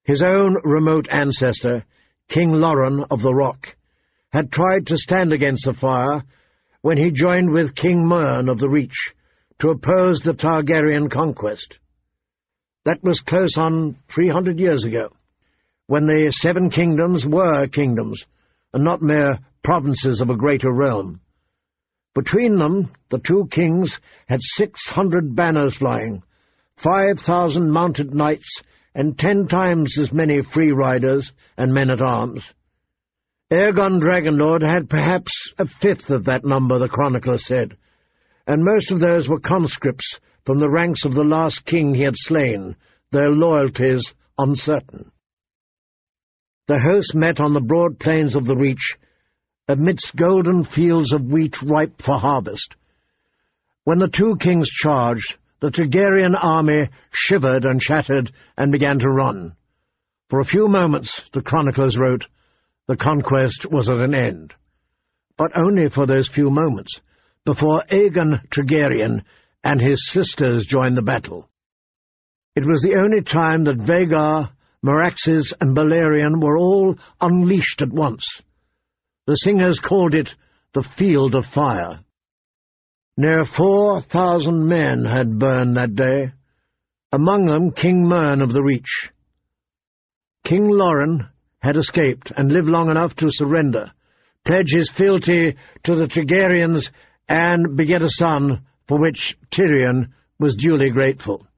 His own remote ancestor, King Loren of the Rock, had tried to stand against the fire when he joined with King Mern of the Reach to oppose the Targaryen conquest. That was close on 300 years ago, when the Seven Kingdoms were kingdoms, and not mere provinces of a greater realm. Between them, the two kings had 600 banners flying, 5,000 mounted knights, and 10 times as many free riders and men-at-arms. Aegon Dragonlord had perhaps a fifth of that number, the chronicler said, and most of those were conscripts from the ranks of the last king he had slain, their loyalties uncertain. The host met on the broad plains of the Reach, amidst golden fields of wheat ripe for harvest. When the two kings charged, the Targaryen army shivered and shattered and began to run. For a few moments, the chroniclers wrote, the conquest was at an end. But only for those few moments, before Aegon Targaryen and his sisters joined the battle. It was the only time that Vhagar, Meraxes, and Balerion were all unleashed at once. The singers called it the Field of Fire. Near 4,000 men had burned that day, among them King Mern of the Reach. King Loren had escaped and lived long enough to surrender, pledge his fealty to the Targaryens, and beget a son for which Tyrion was duly grateful.